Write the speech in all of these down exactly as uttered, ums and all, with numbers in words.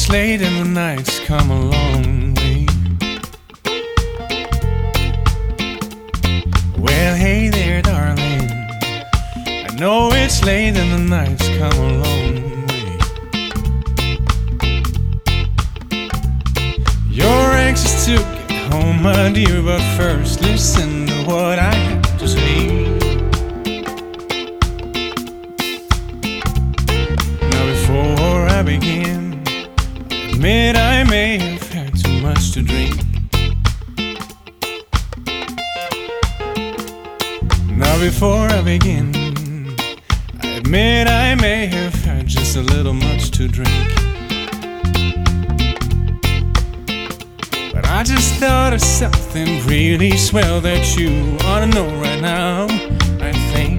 it's late and the night's come a long way. Well, hey there, darling, I know it's late and the night's come a long way. You're anxious to get home, my dear, but first listen to what I have to say. Now before I begin, admit I may have had too much to drink. Now before I begin, I admit I may have had just a little much to drink. But I just thought of something really swell that you ought to know right now, I think.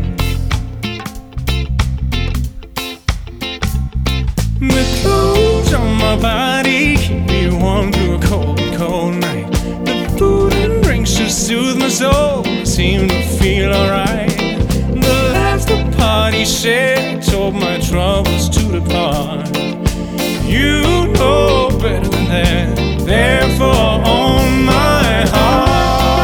The clothes on my body keep me warm through a cold, cold night. The food and drinks just soothe my soul, seem to feel alright. The laughs the party shared told my troubles to depart. You know better than that, therefore on my heart.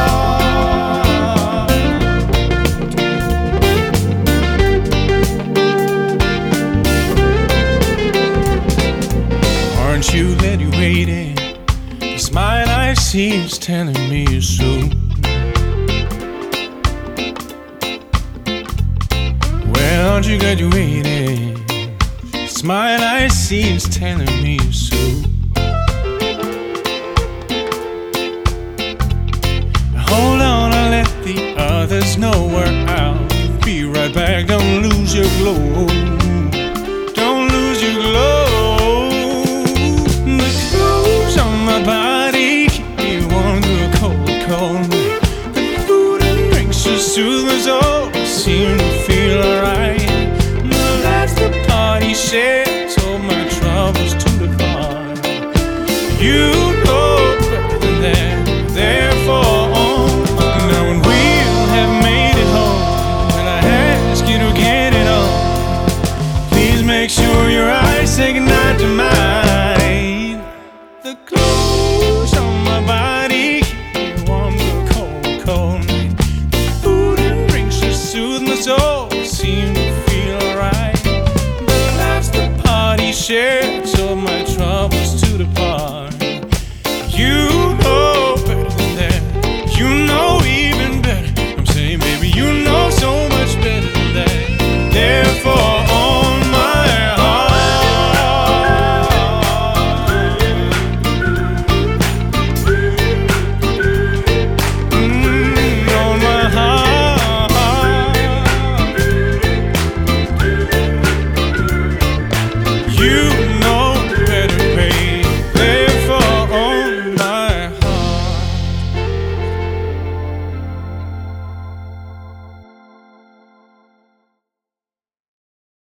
Aren't you glad you waited? The smile I see is telling me you're so. Well, aren't you glad you waited? The smile I see is telling me you're so. Hold on, I'll let the others know we're out. Be right back, don't lose your glow. Don't lose your glow. The clothes on my body keep me warm through a cold, cold night. The food and drinks just soothe my soul, seem to feel alright. The laughs the party shared told my troubles to depart. You know better than that, therefore on. Now when we'll have made it home, and I ask you to get it on, please make sure your eyes say goodnight to mine. The clothes on my body keep me warm through a cold, cold night. The food and drinks just soothe my soul, seem to feel alright. The laughs the party shared told my troubles to depart.